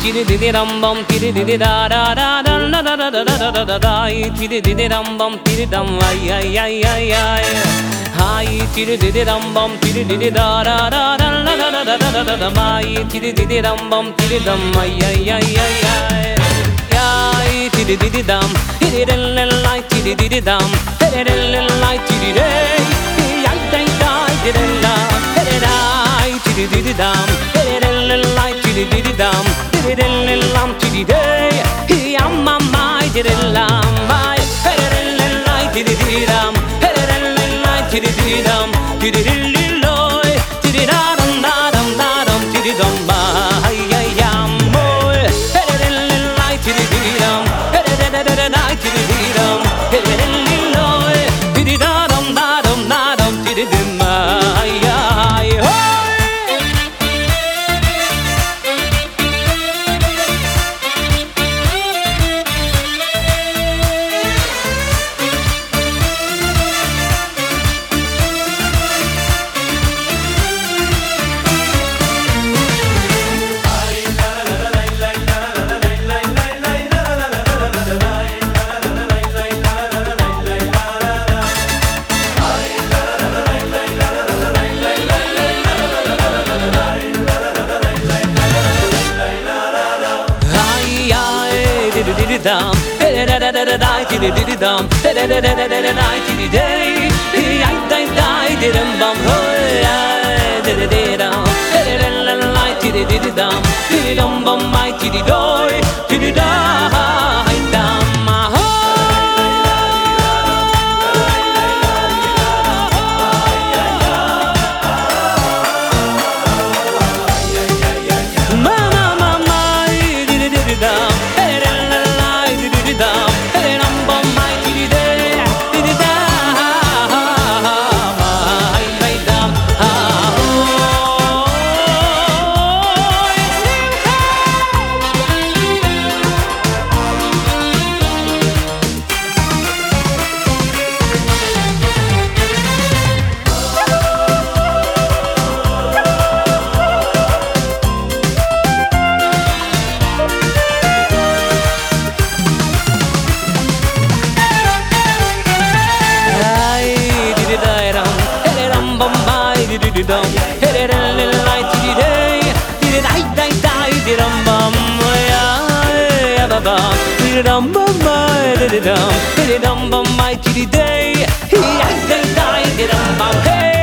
tiri di dum bum tiri di da da da da da da da da da da da tiri di dum bum tiri dum ay ay ay ay ay ay tiri di dum bum tiri di da da da da da da da da da da ay tiri di dum bum tiri dum ay ay ay ay ay ay tiri di dum tiri di lay tiri di dum tiri di lay tiri di ay ay ay tiri la tiri ay tiri di dum tiri di lay tiri di dum tiri di lam tiri day am my tiri lam my tiri lay tiri di dum tiri lay tiri di dum tiri di loy tiri da dum da dum da dum tiri dum ba ay ay am boy tiri lay tiri di dum tiri tiri di dum tiri loy tiri da dum da dum tiri dum ay ay dum da da da da da tiri di dum da da da da da da da tiri day ay ay ay dum bum hoy da da da dum da da la la tiri di dum tiri dum bum ay tiri doy tiri da ay dum ma dum hit it a little light to the day did it I did bum yeah ba ba did dum bum did it dum bum to the day I did bum hey